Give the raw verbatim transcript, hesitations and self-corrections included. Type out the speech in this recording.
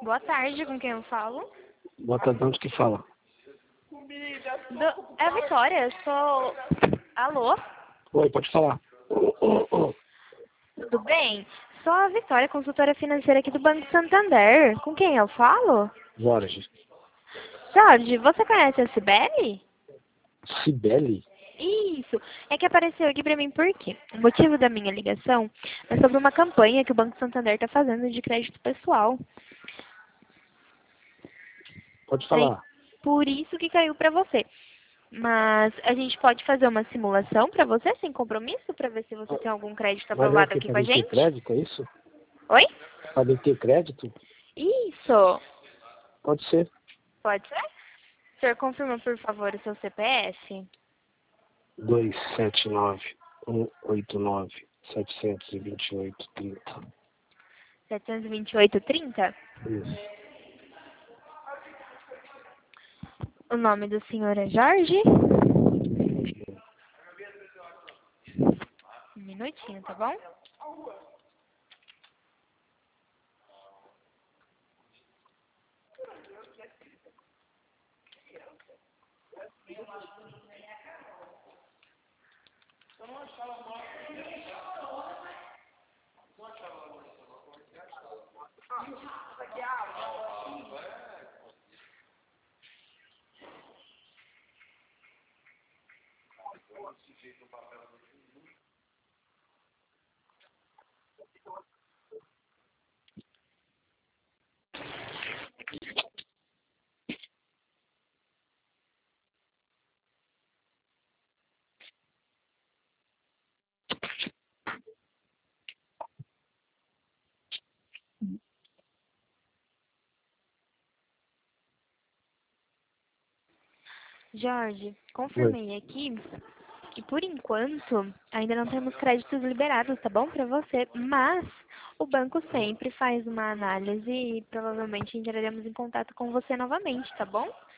Boa tarde, com quem eu falo? Boa tarde, onde que fala? Do... É a Vitória, eu sou... Alô? Oi, pode falar. Tudo bem? Sou a Vitória, consultora financeira aqui do Banco Santander. Com quem eu falo? Jorge. Jorge, você conhece a Cibele? Cibele? Isso, é que apareceu aqui pra mim por quê? O motivo da minha ligação é sobre uma campanha que o Banco Santander está fazendo de crédito pessoal. Pode Aí, falar. por isso que caiu pra você. Mas a gente pode fazer uma simulação pra você, sem compromisso, pra ver se você tem algum crédito Mas é o aprovado quê? aqui Pra com a ter gente? crédito, é isso? Oi? Pra ter crédito? Isso. Pode ser. Pode ser? O senhor confirma, por favor, o seu C P F? dois sete nove, um oito nove, setecentos e vinte e oito, trinta. setecentos e vinte e oito, trinta? Isso. O nome do senhor é Jorge? Um minutinho, tá bom? Jorge, Oi. confirmei aqui que por enquanto ainda não temos créditos liberados, tá bom? Pra você, mas o banco sempre faz uma análise e provavelmente entraremos em contato com você novamente, tá bom?